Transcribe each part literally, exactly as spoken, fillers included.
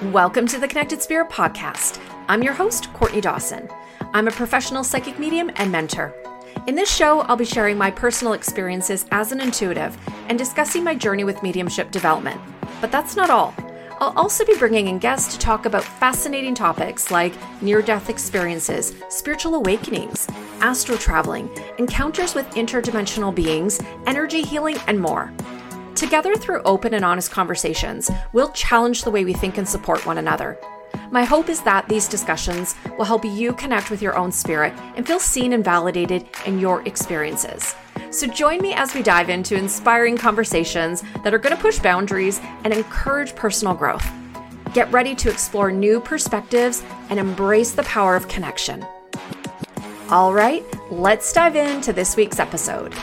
Welcome to the Connected Spirit Podcast. I'm your host, Courtney Dawson. I'm a professional psychic medium and mentor. In this show, I'll be sharing my personal experiences as an intuitive and discussing my journey with mediumship development. But that's not all. I'll also be bringing in guests to talk about fascinating topics like near-death experiences, spiritual awakenings, astral traveling, encounters with interdimensional beings, energy healing, and more. Together, through open and honest conversations, we'll challenge the way we think and support one another. My hope is that these discussions will help you connect with your own spirit and feel seen and validated in your experiences. So join me as we dive into inspiring conversations that are going to push boundaries and encourage personal growth. Get ready to explore new perspectives and embrace the power of connection. All right, let's dive into this week's episode.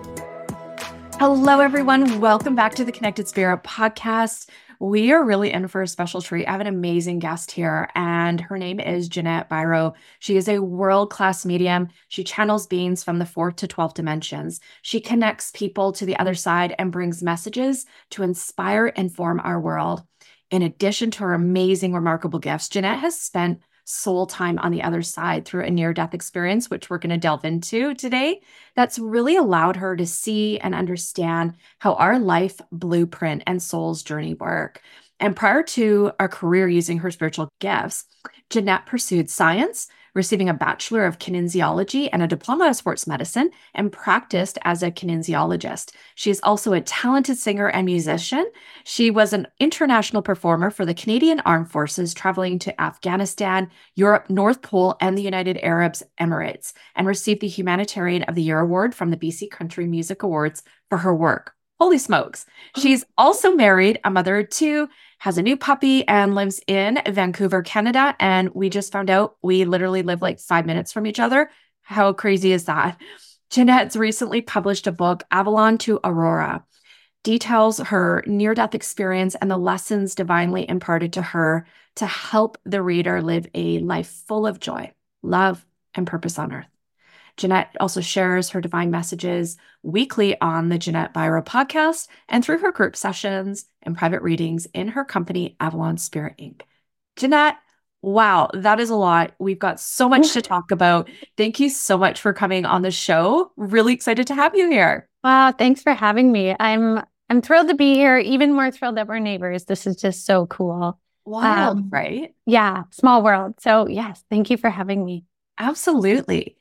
Hello, everyone. Welcome back to the Connected Spirit Podcast. We are really in for a special treat. I have an amazing guest here, and her name is Jeanette Biro. She is a world-class medium. She channels beings from the fourth to twelfth dimensions. She connects people to the other side and brings messages to inspire and inform our world. In addition to her amazing, remarkable gifts, Jeanette has spent soul time on the other side through a near-death experience, which we're going to delve into today, that's really allowed her to see and understand how our life blueprint and soul's journey work. And prior to a career using her spiritual gifts, Jeanette pursued science, receiving a Bachelor of Kinesiology and a Diploma of Sports Medicine, and practiced as a kinesiologist. She is also a talented singer and musician. She was an international performer for the Canadian Armed Forces, traveling to Afghanistan, Europe, North Pole, and the United Arab Emirates, and received the Humanitarian of the Year Award from the B C Country Music Awards for her work. Holy smokes. She's also married, a mother of two, has a new puppy, and lives in Vancouver, Canada. And we just found out we literally live like five minutes from each other. How crazy is that? Jeanette's recently published a book, Avalon to Aurora, details her near-death experience and the lessons divinely imparted to her to help the reader live a life full of joy, love, and purpose on earth. Jeanette also shares her divine messages weekly on the Jeanette Biro podcast and through her group sessions and private readings in her company, Avalon Spirit Incorporated. Jeanette, wow, that is a lot. We've got so much to talk about. Thank you so much for coming on the show. Really excited to have you here. Wow, thanks for having me. I'm I'm thrilled to be here, even more thrilled that we're neighbors. This is just so cool. Wild, um, right? Yeah, small world. So yes, thank you for having me. Absolutely.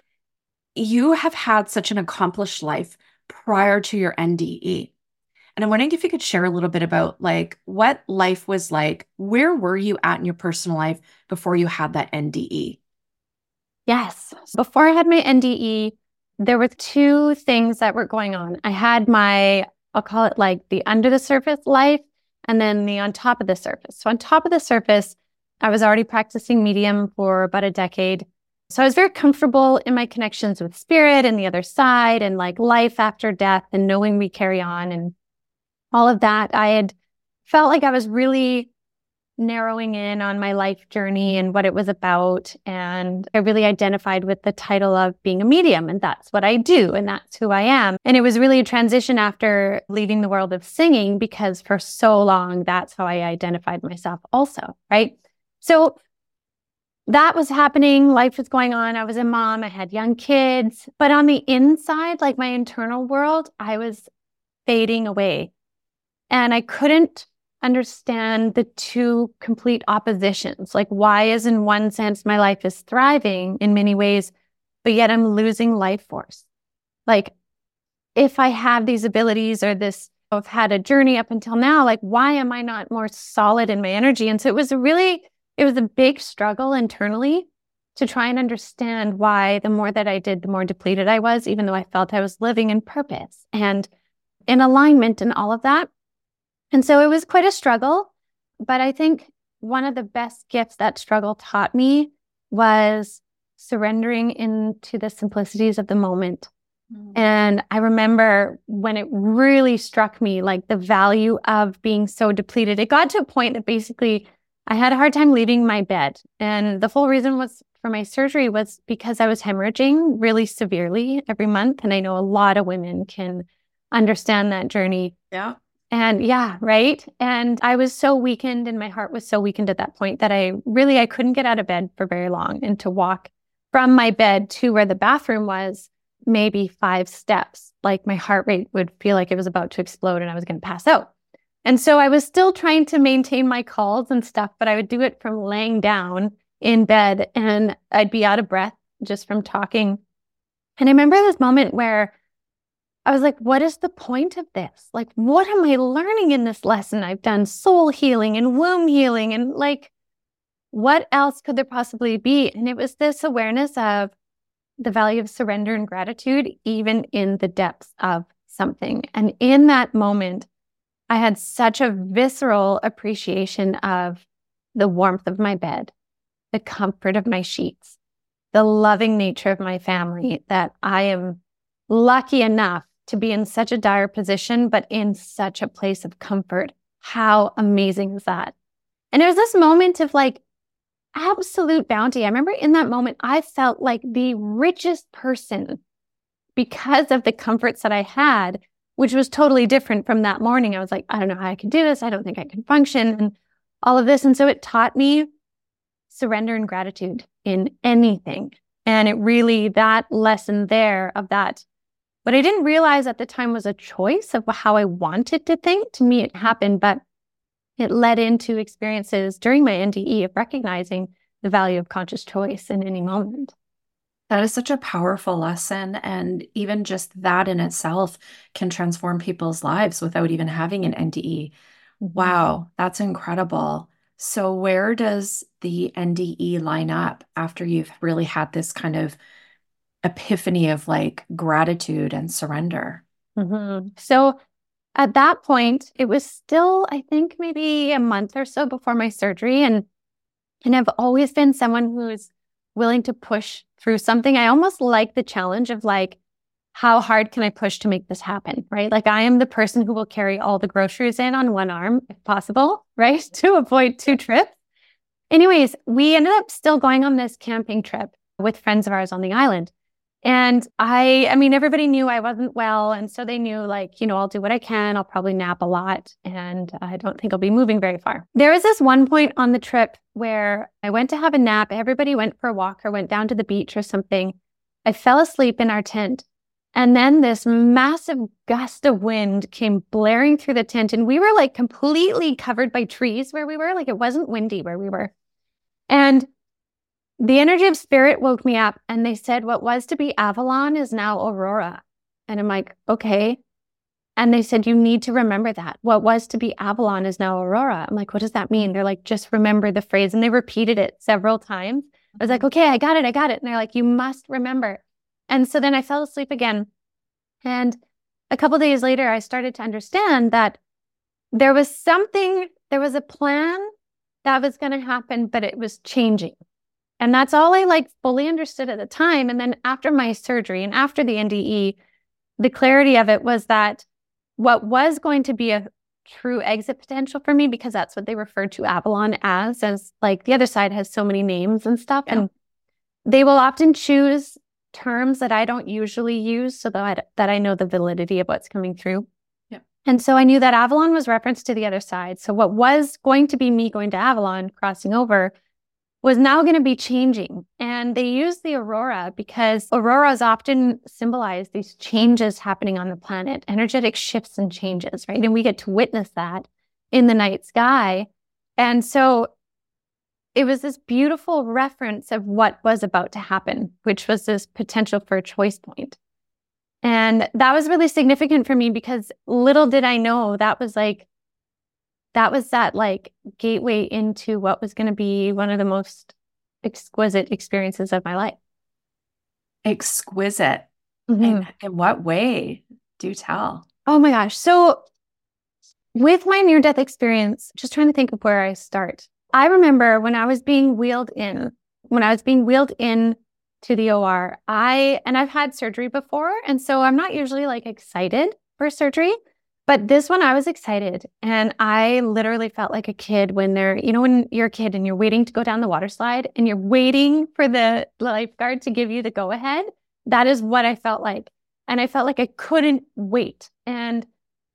You have had such an accomplished life prior to your N D E. And I'm wondering if you could share a little bit about like what life was like. Where were you at in your personal life before you had that N D E? Yes. Before I had my N D E, there were two things that were going on. I had my, I'll call it like the under the surface life and then the on top of the surface. So on top of the surface, I was already practicing medium for about a decade. So I was very comfortable in my connections with spirit and the other side and like life after death and knowing we carry on and all of that. I had felt like I was really narrowing in on my life journey and what it was about. And I really identified with the title of being a medium, and that's what I do. And that's who I am. And it was really a transition after leaving the world of singing, because for so long, that's how I identified myself also, right? So that was happening. Life was going on. I was a mom. I had young kids. But on the inside, like my internal world, I was fading away. And I couldn't understand the two complete oppositions. Like, why is in one sense my life is thriving in many ways, but yet I'm losing life force? Like, if I have these abilities or this, I've had a journey up until now, like, why am I not more solid in my energy? And so it was a really... It was a big struggle internally to try and understand why the more that I did, the more depleted I was, even though I felt I was living in purpose and in alignment and all of that. And so it was quite a struggle. But I think one of the best gifts that struggle taught me was surrendering into the simplicities of the moment. Mm. And I remember when it really struck me, like the value of being so depleted. It got to a point that basically I had a hard time leaving my bed. And the full reason was for my surgery was because I was hemorrhaging really severely every month. And I know a lot of women can understand that journey. Yeah. And yeah, right. And I was so weakened and my heart was so weakened at that point that I really, I couldn't get out of bed for very long. And to walk from my bed to where the bathroom was, maybe five steps, like my heart rate would feel like it was about to explode and I was going to pass out. And so I was still trying to maintain my calls and stuff, but I would do it from laying down in bed and I'd be out of breath just from talking. And I remember this moment where I was like, what is the point of this? Like, what am I learning in this lesson? I've done soul healing and womb healing and like, what else could there possibly be? And it was this awareness of the value of surrender and gratitude, even in the depths of something. And in that moment, I had such a visceral appreciation of the warmth of my bed, the comfort of my sheets, the loving nature of my family, that I am lucky enough to be in such a dire position, but in such a place of comfort. How amazing is that? And it was this moment of like absolute bounty. I remember in that moment, I felt like the richest person because of the comforts that I had, which was totally different from that morning. I was like, I don't know how I can do this. I don't think I can function and all of this. And so it taught me surrender and gratitude in anything. And it really, that lesson there of that, what I didn't realize at the time was a choice of how I wanted to think. To me, it happened, but it led into experiences during my N D E of recognizing the value of conscious choice in any moment. That is such a powerful lesson. And even just that in itself can transform people's lives without even having an N D E. Wow, that's incredible. So where does the N D E line up after you've really had this kind of epiphany of like gratitude and surrender? Mm-hmm. So at that point, it was still, I think, maybe a month or so before my surgery. And, and I've always been someone who's willing to push through something. I almost like the challenge of like, how hard can I push to make this happen, right? Like I am the person who will carry all the groceries in on one arm, if possible, right? To avoid two trips. Anyways, we ended up still going on this camping trip with friends of ours on the island. And I, I mean, everybody knew I wasn't well. And so they knew like, you know, I'll do what I can. I'll probably nap a lot. And I don't think I'll be moving very far. There was this one point on the trip where I went to have a nap. Everybody went for a walk or went down to the beach or something. I fell asleep in our tent. And then this massive gust of wind came blaring through the tent. And we were like completely covered by trees where we were. Like it wasn't windy where we were. And the energy of spirit woke me up and they said, what was to be Avalon is now Aurora. And I'm like, okay. And they said, you need to remember that. What was to be Avalon is now Aurora. I'm like, what does that mean? They're like, just remember the phrase. And they repeated it several times. I was like, okay, I got it. I got it. And they're like, you must remember. And so then I fell asleep again. And a couple of days later, I started to understand that there was something, there was a plan that was going to happen, but it was changing. And that's all I like fully understood at the time. And then after my surgery and after the N D E, the clarity of it was that what was going to be a true exit potential for me, because that's what they referred to Avalon as, as like the other side has so many names and stuff. Yeah. And they will often choose terms that I don't usually use so that I, that I know the validity of what's coming through. Yeah. And so I knew that Avalon was referenced to the other side. So what was going to be me going to Avalon, crossing over, was now going to be changing. And they use the aurora because auroras often symbolize these changes happening on the planet, energetic shifts and changes, right? And we get to witness that in the night sky. And so it was this beautiful reference of what was about to happen, which was this potential for a choice point. And that was really significant for me because little did I know that was like, that was that like gateway into what was going to be one of the most exquisite experiences of my life. Exquisite. Mm-hmm. In, in what way? Do tell. Oh my gosh. So with my near-death experience, just trying to think of where I start. I remember when I was being wheeled in, when I was being wheeled in to the O R, I, and I've had surgery before. And so I'm not usually like excited for surgery. But this one, I was excited. And I literally felt like a kid when they're, you know, when you're a kid and you're waiting to go down the water slide and you're waiting for the lifeguard to give you the go ahead. That is what I felt like. And I felt like I couldn't wait. And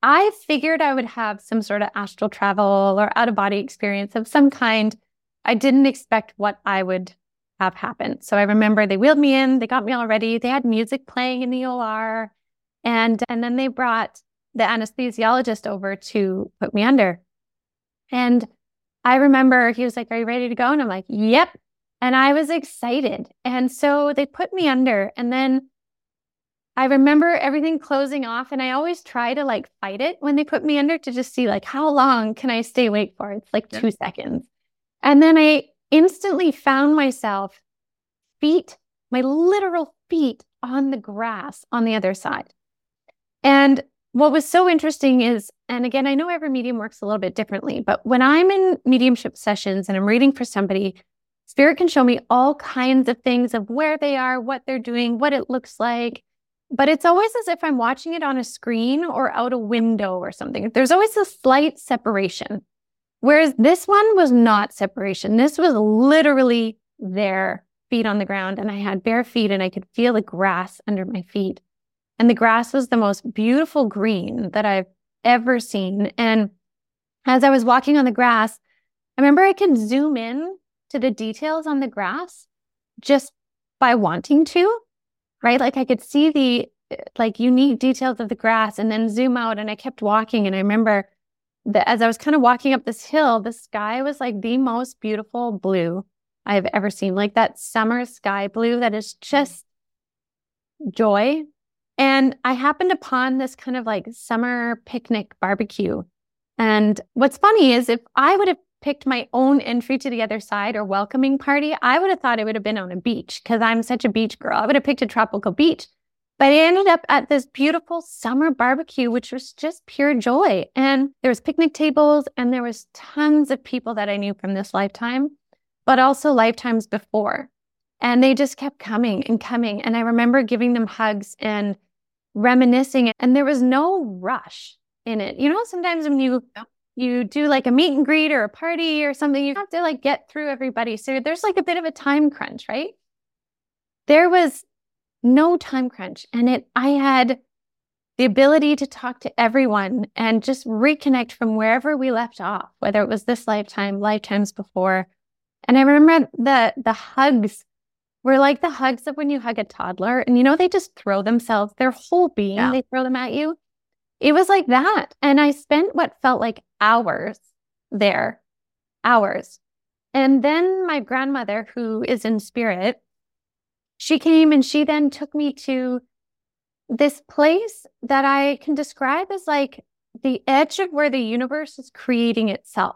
I figured I would have some sort of astral travel or out of body experience of some kind. I didn't expect what I would have happen. So I remember they wheeled me in, they got me all ready. They had music playing in the O R. And, and then they brought the anesthesiologist over to put me under. And I remember he was like, "Are you ready to go?" And I'm like, "Yep." And I was excited. And so they put me under. And then I remember everything closing off. And I always try to like fight it when they put me under to just see like, how long can I stay awake for? It's like yeah. two seconds. And then I instantly found myself feet, my literal feet on the grass on the other side. And what was so interesting is, and again, I know every medium works a little bit differently, but when I'm in mediumship sessions and I'm reading for somebody, Spirit can show me all kinds of things of where they are, what they're doing, what it looks like. But it's always as if I'm watching it on a screen or out a window or something. There's always a slight separation. Whereas this one was not separation. This was literally there, feet on the ground. And I had bare feet and I could feel the grass under my feet. And the grass was the most beautiful green that I've ever seen. And as I was walking on the grass, I remember I could zoom in to the details on the grass just by wanting to, right? Like I could see the like unique details of the grass and then zoom out, and I kept walking. And I remember that as I was kind of walking up this hill, the sky was like the most beautiful blue I've ever seen, like that summer sky blue that is just joy. And I happened upon this kind of like summer picnic barbecue. And what's funny is if I would have picked my own entry to the other side or welcoming party, I would have thought it would have been on a beach because I'm such a beach girl. I would have picked a tropical beach. But I ended up at this beautiful summer barbecue, which was just pure joy. And there was picnic tables and there was tons of people that I knew from this lifetime, but also lifetimes before. And they just kept coming and coming. And I remember giving them hugs and reminiscing. And there was no rush in it. You know, sometimes when you you do like a meet and greet or a party or something, you have to like get through everybody. So there's like a bit of a time crunch, right? There was no time crunch. And it, I had the ability to talk to everyone and just reconnect from wherever we left off, whether it was this lifetime, lifetimes before. And I remember the the hugs were like the hugs of when you hug a toddler and, you know, they just throw themselves, their whole being, yeah. they throw them at you. It was like that. And I spent what felt like hours there, hours. And then my grandmother, who is in spirit, she came and she then took me to this place that I can describe as like the edge of where the universe is creating itself.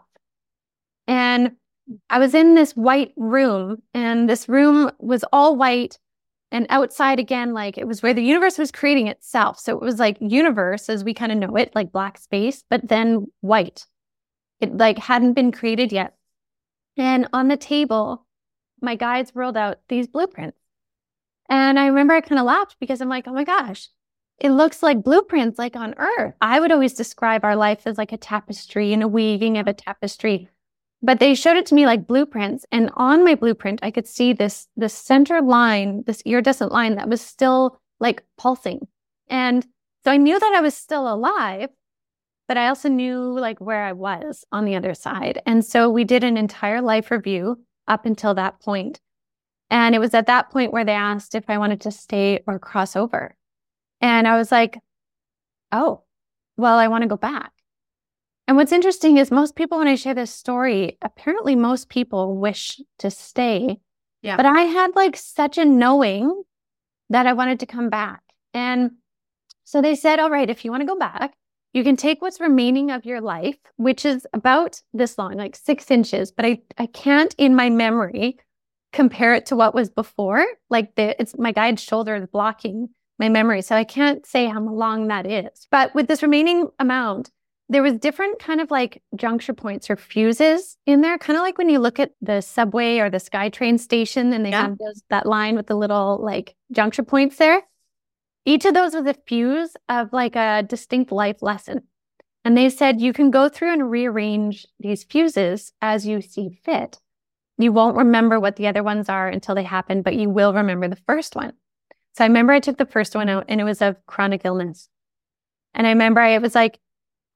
And I was in this white room, and this room was all white, and outside again, like it was where the universe was creating itself. So it was like universe as we kind of know it, like black space, but then white. It like hadn't been created yet. And on the table, my guides rolled out these blueprints. And I remember I kind of laughed because I'm like, oh my gosh, it looks like blueprints like on Earth. I would always describe our life as like a tapestry and a weaving of a tapestry. But they showed it to me like blueprints. And on my blueprint, I could see this, this center line, this iridescent line that was still like pulsing. And so I knew that I was still alive, but I also knew like where I was on the other side. And so we did an entire life review up until that point. And it was at that point where they asked if I wanted to stay or cross over. And I was like, oh, well, I want to go back. And what's interesting is most people, when I share this story, apparently most people wish to stay. Yeah. But I had like such a knowing that I wanted to come back. And so they said, all right, if you want to go back, you can take what's remaining of your life, which is about this long, like six inches. But I, I can't in my memory compare it to what was before. Like the, it's my guide's shoulder is blocking my memory. So I can't say how long that is. But with this remaining amount, there was different kind of like juncture points or fuses in there, kind of like when you look at the subway or the SkyTrain station and they yeah. have those, that line with the little like juncture points there. Each of those was a fuse of like a distinct life lesson. And they said you can go through and rearrange these fuses as you see fit. You won't remember what the other ones are until they happen, but you will remember the first one. So I remember I took the first one out and it was of chronic illness. And I remember I was like,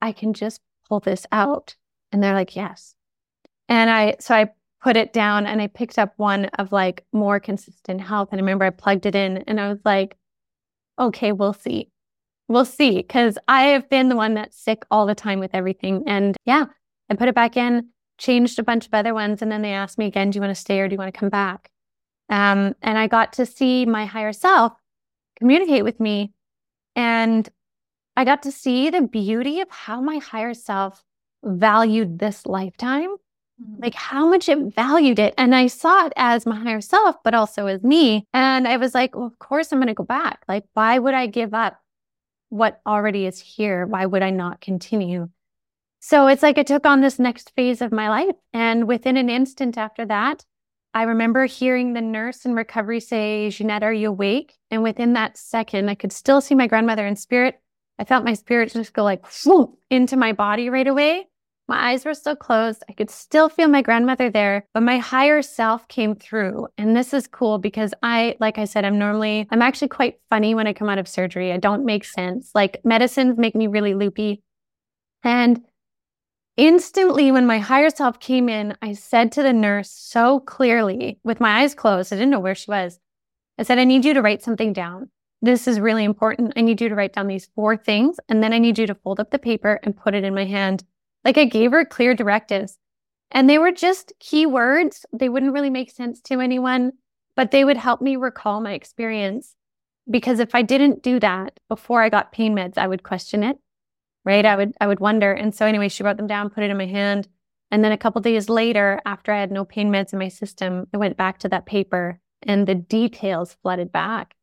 I can just pull this out. And they're like, yes. And I, so I put it down and I picked up one of like more consistent health. And I remember I plugged it in and I was like, okay, we'll see. We'll see. Cause I have been the one that's sick all the time with everything. And yeah, I put it back in, changed a bunch of other ones. And then they asked me again, do you want to stay or do you want to come back? Um, and I got to see my higher self communicate with me. And I got to see the beauty of how my higher self valued this lifetime, like how much it valued it. And I saw it as my higher self, but also as me. And I was like, well, of course I'm going to go back. Like, why would I give up what already is here? Why would I not continue? So it's like I took on this next phase of my life. And within an instant after that, I remember hearing the nurse in recovery say, Jeanette, are you awake? And within that second, I could still see my grandmother in spirit. I felt my spirit just go like whoop, into my body right away. My eyes were still closed. I could still feel my grandmother there, but my higher self came through. And this is cool because I, like I said, I'm normally, I'm actually quite funny when I come out of surgery. I don't make sense. Like medicines make me really loopy. And instantly when my higher self came in, I said to the nurse so clearly with my eyes closed, I didn't know where she was. I said, I need you to write something down. This is really important. I need you to write down these four things. And then I need you to fold up the paper and put it in my hand. Like I gave her clear directives and they were just key words. They wouldn't really make sense to anyone, but they would help me recall my experience. Because if I didn't do that before I got pain meds, I would question it, right? I would, I would wonder. And so anyway, she wrote them down, put it in my hand. And then a couple of days later, after I had no pain meds in my system, I went back to that paper and the details flooded back.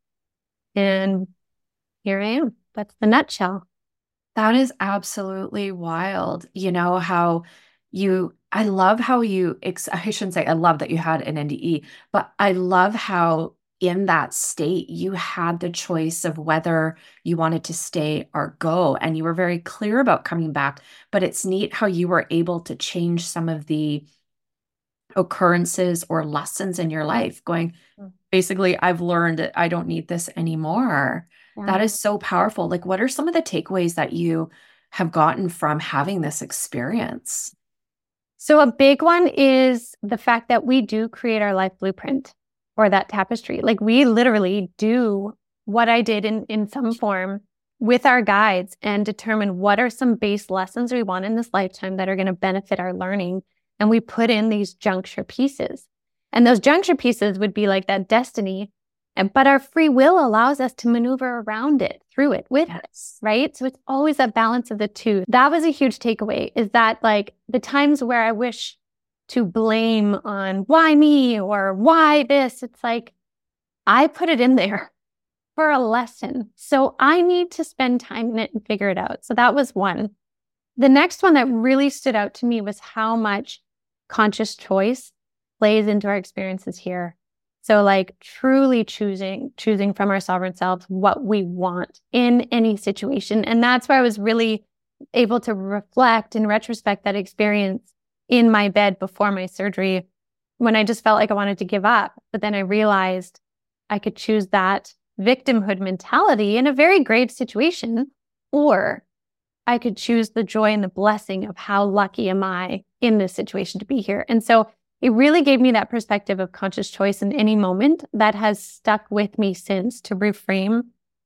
And here I am. That's the nutshell. That is absolutely wild. You know, how you, I love how you, ex- I shouldn't say I love that you had an N D E, but I love how in that state you had the choice of whether you wanted to stay or go. And you were very clear about coming back, but it's neat how you were able to change some of the occurrences or lessons in your life going, basically, I've learned that I don't need this anymore. Yeah. That is so powerful. Like, what are some of the takeaways that you have gotten from having this experience? So a big one is the fact that we do create our life blueprint or that tapestry. Like we literally do what I did in, in some form with our guides and determine what are some base lessons we want in this lifetime that are going to benefit our learning. And we put in these juncture pieces. And those juncture pieces would be like that destiny, and but our free will allows us to maneuver around it, through it, with us, right? So it's always that balance of the two. That was a huge takeaway, is that like the times where I wish to blame on why me or why this, it's like I put it in there for a lesson. So I need to spend time in it and figure it out. So that was one. The next one that really stood out to me was how much conscious choice plays into our experiences here. So like truly choosing, choosing from our sovereign selves what we want in any situation. And that's where I was really able to reflect in retrospect that experience in my bed before my surgery when I just felt like I wanted to give up. But then I realized I could choose that victimhood mentality in a very grave situation, or I could choose the joy and the blessing of how lucky am I in this situation to be here. And so it really gave me that perspective of conscious choice in any moment that has stuck with me since to reframe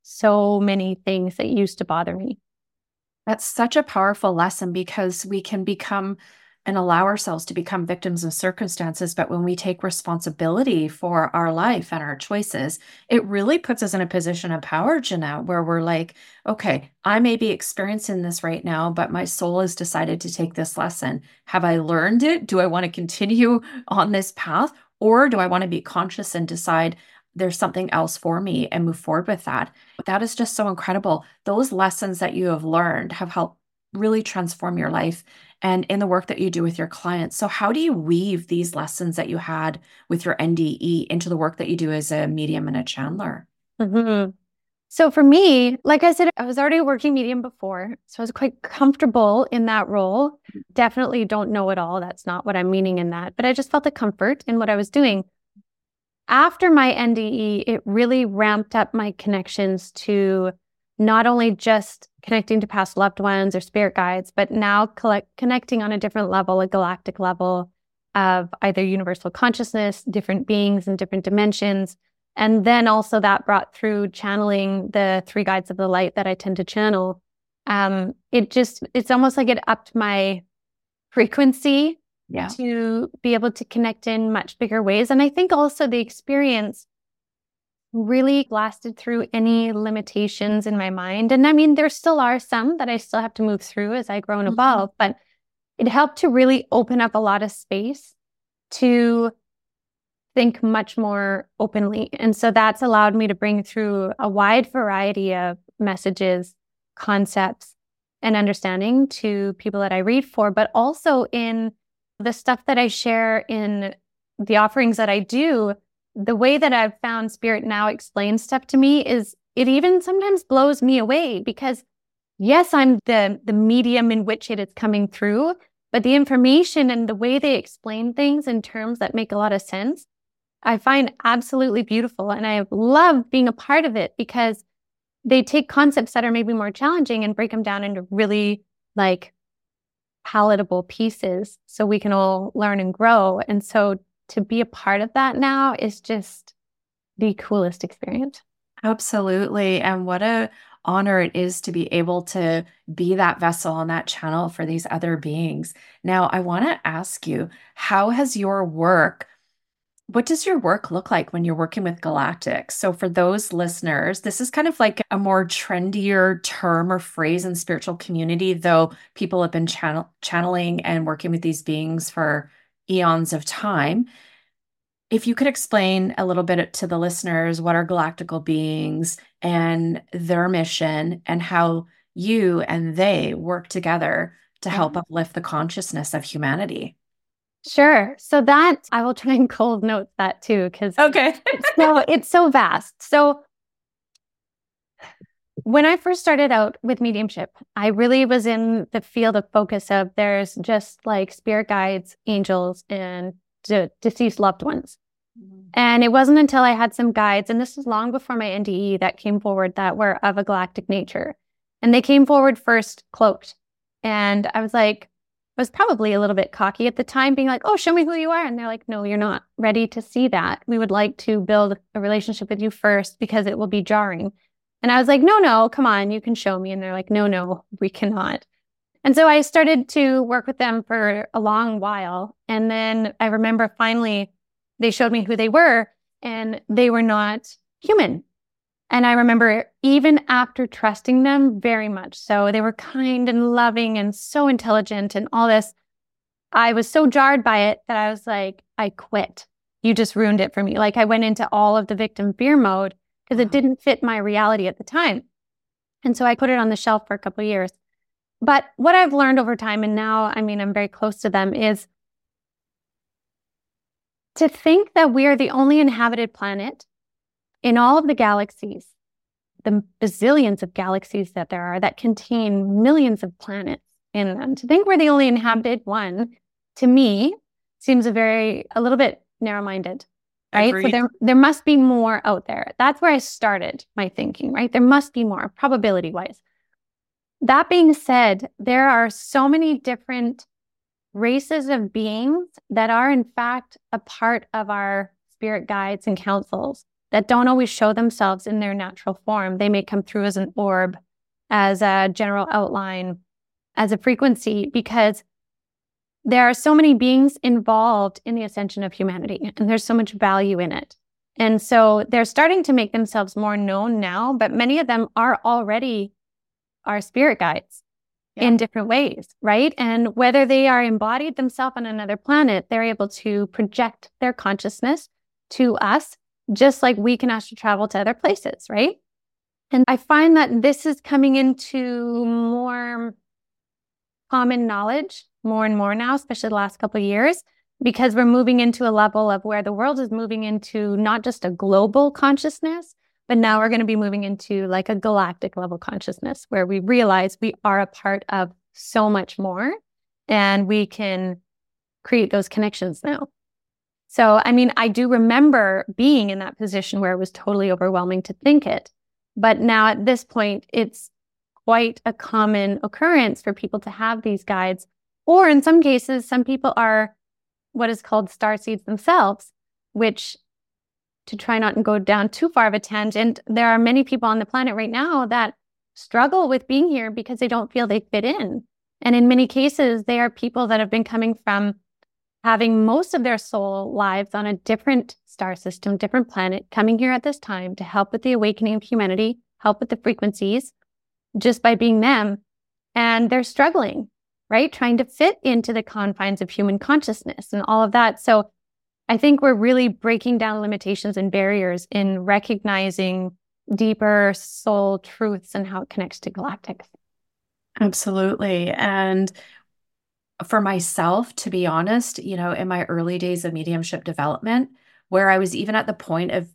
so many things that used to bother me. That's such a powerful lesson, because we can become and allow ourselves to become victims of circumstances. But when we take responsibility for our life and our choices, it really puts us in a position of power, Jeanette, where we're like, okay, I may be experiencing this right now, but my soul has decided to take this lesson. Have I learned it? Do I want to continue on this path? Or do I want to be conscious and decide there's something else for me and move forward with that? That is just so incredible. Those lessons that you have learned have helped really transform your life and in the work that you do with your clients. So how do you weave these lessons that you had with your N D E into the work that you do as a medium and a channeler? Mm-hmm. So for me, like I said, I was already a working medium before, so I was quite comfortable in that role. Definitely don't know it all. That's not what I'm meaning in that, but I just felt the comfort in what I was doing. After my N D E, it really ramped up my connections to not only just connecting to past loved ones or spirit guides, but now collect, connecting on a different level, a galactic level of either universal consciousness, different beings in different dimensions. And then also that brought through channeling the three guides of the light that I tend to channel. Um, it just, it's almost like it upped my frequency Yeah. to be able to connect in much bigger ways. And I think also the experience really lasted through any limitations in my mind. And I mean, there still are some that I still have to move through as I grow and evolve, mm-hmm. but it helped to really open up a lot of space to think much more openly. And so that's allowed me to bring through a wide variety of messages, concepts, and understanding to people that I read for, but also in the stuff that I share in the offerings that I do. The way that I've found Spirit now explain stuff to me is it even sometimes blows me away, because yes, I'm the, the medium in which it is coming through, but the information and the way they explain things in terms that make a lot of sense, I find absolutely beautiful. And I love being a part of it because they take concepts that are maybe more challenging and break them down into really like palatable pieces so we can all learn and grow. And so to be a part of that now is just the coolest experience. Absolutely. And what a honor it is to be able to be that vessel and that channel for these other beings. Now, I want to ask you, how has your work, what does your work look like when you're working with galactics? So for those listeners, this is kind of like a more trendier term or phrase in spiritual community, though people have been channel- channeling and working with these beings for eons of time. If you could explain a little bit to the listeners, what are galactical beings and their mission and how you and they work together to help mm-hmm. uplift the consciousness of humanity. Sure. So that I will try and cold note that too, because okay. it's so it's so vast. So when I first started out with mediumship, I really was in the field of focus of there's just like spirit guides, angels, and de- deceased loved ones. Mm-hmm. And it wasn't until I had some guides, and this was long before my N D E, that came forward that were of a galactic nature. And they came forward first cloaked. And I was like, I was probably a little bit cocky at the time, being like, oh, show me who you are. And they're like, no, you're not ready to see that. We would like to build a relationship with you first because it will be jarring. And I was like, no, no, come on, you can show me. And they're like, no, no, we cannot. And so I started to work with them for a long while. And then I remember finally they showed me who they were, and they were not human. And I remember even after trusting them very much, so they were kind and loving and so intelligent and all this, I was so jarred by it that I was like, I quit. You just ruined it for me. Like I went into all of the victim fear mode because it didn't fit my reality at the time. And so I put it on the shelf for a couple of years. But what I've learned over time, and now, I mean, I'm very close to them, is to think that we are the only inhabited planet in all of the galaxies, the bazillions of galaxies that there are that contain millions of planets in them. To think we're the only inhabited one, to me, seems a very, a little bit narrow-minded, right? Agreed. So there, there must be more out there. That's where I started my thinking, right? There must be more, probability-wise. That being said, there are so many different races of beings that are, in fact, a part of our spirit guides and councils that don't always show themselves in their natural form. They may come through as an orb, as a general outline, as a frequency, because there are so many beings involved in the ascension of humanity, and there's so much value in it. And so they're starting to make themselves more known now, but many of them are already our spirit guides. Yeah. In different ways, right? And whether they are embodied themselves on another planet, they're able to project their consciousness to us, just like we can astral travel to other places, right? And I find that this is coming into more common knowledge more and more now, especially the last couple of years, because we're moving into a level of where the world is moving into not just a global consciousness, but now we're going to be moving into like a galactic level consciousness where we realize we are a part of so much more and we can create those connections now. So, I mean, I do remember being in that position where it was totally overwhelming to think it. But now at this point, it's quite a common occurrence for people to have these guides. Or in some cases, some people are what is called starseeds themselves, which, to try not to go down too far of a tangent, there are many people on the planet right now that struggle with being here because they don't feel they fit in. And in many cases, they are people that have been coming from having most of their soul lives on a different star system, different planet, coming here at this time to help with the awakening of humanity, help with the frequencies, just by being them. And they're struggling, right? Trying to fit into the confines of human consciousness and all of that. So I think we're really breaking down limitations and barriers in recognizing deeper soul truths and how it connects to galactic. Absolutely. And for myself, to be honest, you know, in my early days of mediumship development, where I was even at the point of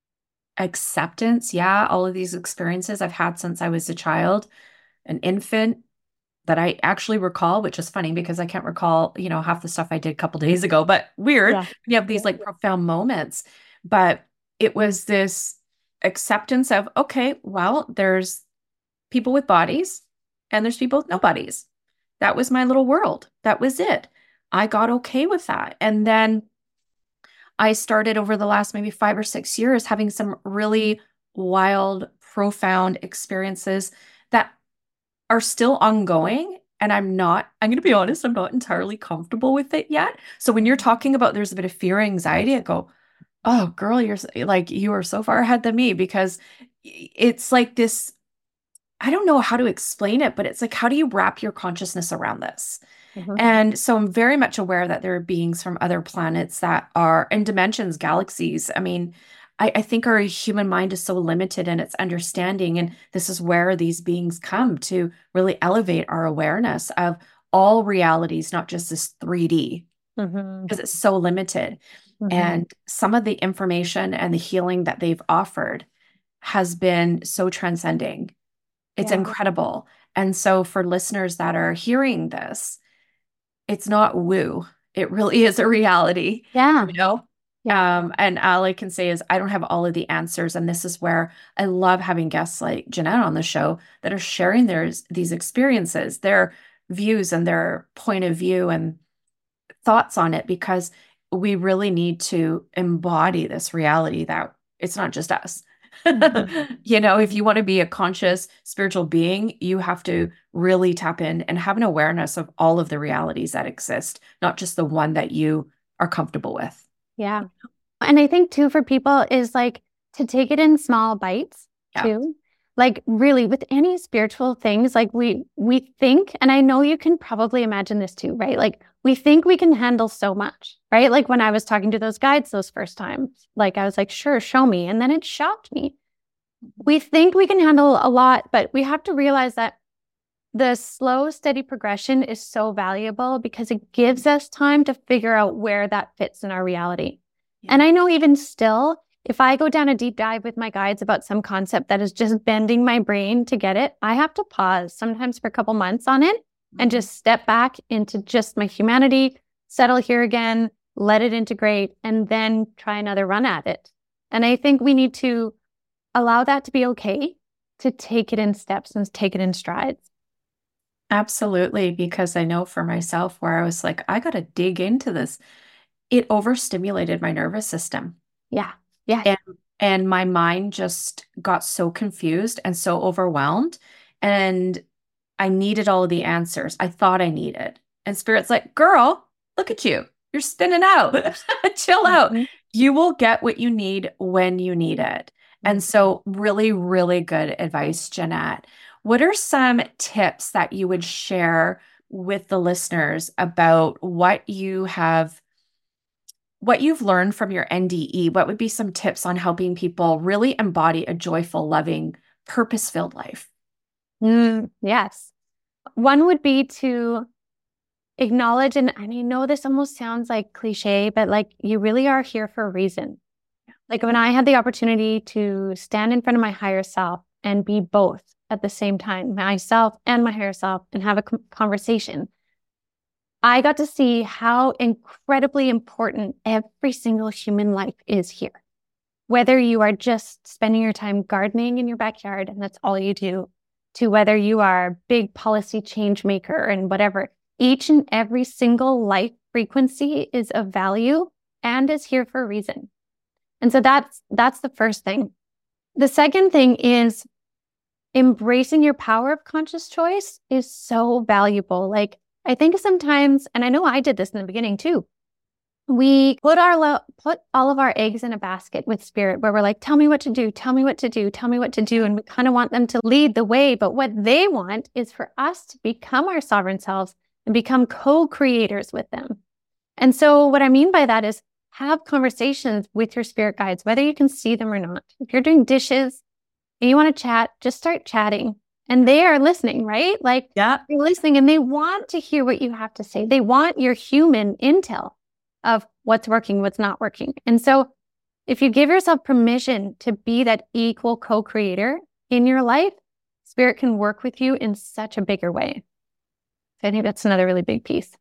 acceptance, yeah, all of these experiences I've had since I was a child, an infant, that I actually recall, which is funny because I can't recall, you know, half the stuff I did a couple days ago, but weird. Yeah. You have these like profound moments, but it was this acceptance of, okay, well, there's people with bodies and there's people with no bodies. That was my little world. That was it. I got okay with that. And then I started over the last maybe five or six years having some really wild, profound experiences that are still ongoing. And I'm not, I'm going to be honest, I'm not entirely comfortable with it yet. So when you're talking about there's a bit of fear, anxiety, I go, oh, girl, you're like, you are so far ahead than me, because it's like this, I don't know how to explain it, but it's like, how do you wrap your consciousness around this? Mm-hmm. And so I'm very much aware that there are beings from other planets that are in dimensions, galaxies. I mean, I, I think our human mind is so limited in its understanding. And this is where these beings come to really elevate our awareness of all realities, not just this three D, mm-hmm. because it's so limited. Mm-hmm. And some of the information and the healing that they've offered has been so transcending. It's yeah. incredible. And so for listeners that are hearing this, it's not woo. It really is a reality. Yeah. You know? Yeah. Um, and all I can say is I don't have all of the answers. And this is where I love having guests like Jeanette on the show that are sharing their, these experiences, their views and their point of view and thoughts on it, because we really need to embody this reality that it's not just us. Mm-hmm. You know, if you want to be a conscious spiritual being, you have to really tap in and have an awareness of all of the realities that exist, not just the one that you are comfortable with. Yeah. And I think too, for people is like to take it in small bites yeah. too. Like really with any spiritual things, like we, we think, and I know you can probably imagine this too, right? Like we think we can handle so much, right? Like when I was talking to those guides those first times, like I was like, sure, show me. And then it shocked me. We think we can handle a lot, but we have to realize that the slow, steady progression is so valuable because it gives us time to figure out where that fits in our reality. Yeah. And I know even still, if I go down a deep dive with my guides about some concept that is just bending my brain to get it, I have to pause sometimes for a couple months on it mm-hmm. and just step back into just my humanity, settle here again, let it integrate, and then try another run at it. And I think we need to allow that to be okay, to take it in steps and take it in strides. Absolutely, because I know for myself where I was like, I got to dig into this. It overstimulated my nervous system. Yeah. Yeah. And, and my mind just got so confused and so overwhelmed. And I needed all of the answers I thought I needed. And Spirit's like, girl, look at you. You're spinning out. Chill out. Mm-hmm. You will get what you need when you need it. And so really, really good advice, Jeanette. What are some tips that you would share with the listeners about what you have, what you've learned from your N D E? What would be some tips on helping people really embody a joyful, loving, purpose-filled life? Mm, yes. One would be to acknowledge, and I know this almost sounds like cliche, but like you really are here for a reason. Like when I had the opportunity to stand in front of my higher self and be both at the same time, myself and my higher self, and have a conversation, I got to see how incredibly important every single human life is here. whether you are just spending your time gardening in your backyard and that's all you do, to whether you are a big policy change maker and whatever, each and every single life frequency is of value and is here for a reason. And so that's that's the first thing. The second thing is embracing your power of conscious choice is so valuable. Like, I think sometimes, and I know I did this in the beginning too, we put our lo- put all of our eggs in a basket with spirit, where we're like, tell me what to do, tell me what to do, tell me what to do. And we kind of want them to lead the way. But what they want is for us to become our sovereign selves and become co-creators with them. And so what I mean by that is have conversations with your spirit guides, whether you can see them or not. If you're doing dishes and you want to chat, just start chatting. And they are listening, right? Like, yeah, they're listening and they want to hear what you have to say. They want your human intel of what's working, what's not working. And so if you give yourself permission to be that equal co-creator in your life, spirit can work with you in such a bigger way. So I think that's another really big piece.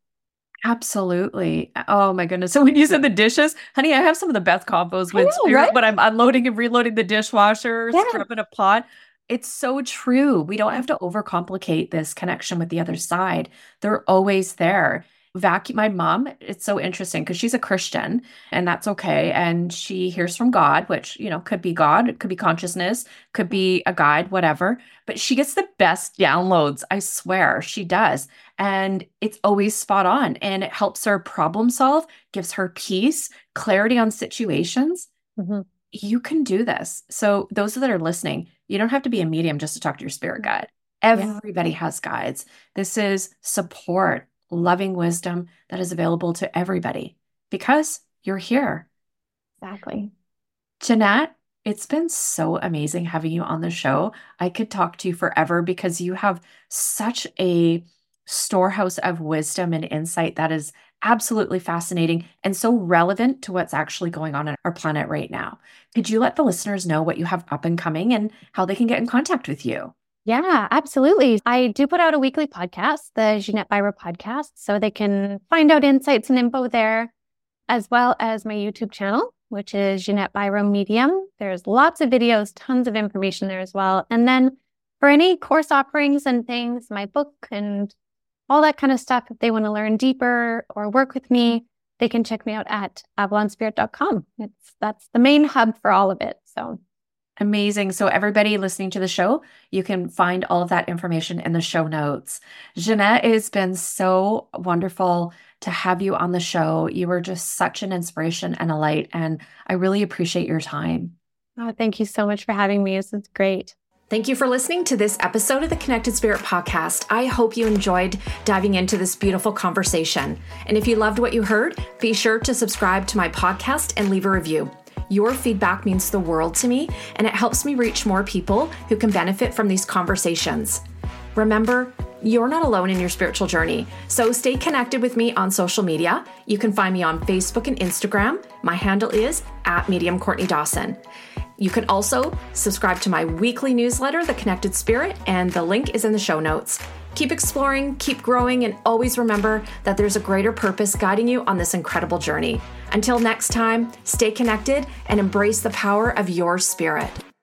Absolutely. Oh my goodness. So when you said the dishes, honey, I have some of the best combos with know, spirit right? when I'm unloading and reloading the dishwasher, Yeah. scrubbing a pot. It's so true. We don't have to overcomplicate this connection with the other side. They're always there. Vacuum. My mom, it's so interesting because she's a Christian and that's okay. And she hears from God, which, you know, could be God, it could be consciousness, could be a guide, whatever. But she gets the best downloads. I swear she does. And it's always spot on and it helps her problem solve, gives her peace, clarity on situations. Mm-hmm. You can do this. So those that are listening, you don't have to be a medium just to talk to your spirit guide. Everybody yeah. has guides. This is support, loving wisdom that is available to everybody because you're here. Exactly. Jeanette, it's been so amazing having you on the show. I could talk to you forever because you have such a storehouse of wisdom and insight that is absolutely fascinating and so relevant to what's actually going on on our planet right now. Could you let the listeners know what you have up and coming and how they can get in contact with you? Yeah, absolutely. I do put out a weekly podcast, the Jeanette Biro podcast, so they can find out insights and info there, as well as my YouTube channel, which is Jeanette Biro Medium. There's lots of videos, tons of information there as well. And then for any course offerings and things, my book and all that kind of stuff, if they want to learn deeper or work with me, they can check me out at avalon spirit dot com. It's that's the main hub for all of it. So amazing. So everybody listening to the show, you can find all of that information in the show notes. Jeanette, it has been so wonderful to have you on the show. You were just such an inspiration and a light, and I really appreciate your time. Oh, thank you so much for having me. This is great. Thank you for listening to this episode of the Connected Spirit Podcast. I hope you enjoyed diving into this beautiful conversation. And if you loved what you heard, be sure to subscribe to my podcast and leave a review. Your feedback means the world to me, and it helps me reach more people who can benefit from these conversations. Remember, you're not alone in your spiritual journey, so stay connected with me on social media. You can find me on Facebook and Instagram. My handle is at Medium Courtney Dawson. You can also subscribe to my weekly newsletter, The Connected Spirit, and the link is in the show notes. Keep exploring, keep growing, and always remember that there's a greater purpose guiding you on this incredible journey. Until next time, stay connected and embrace the power of your spirit.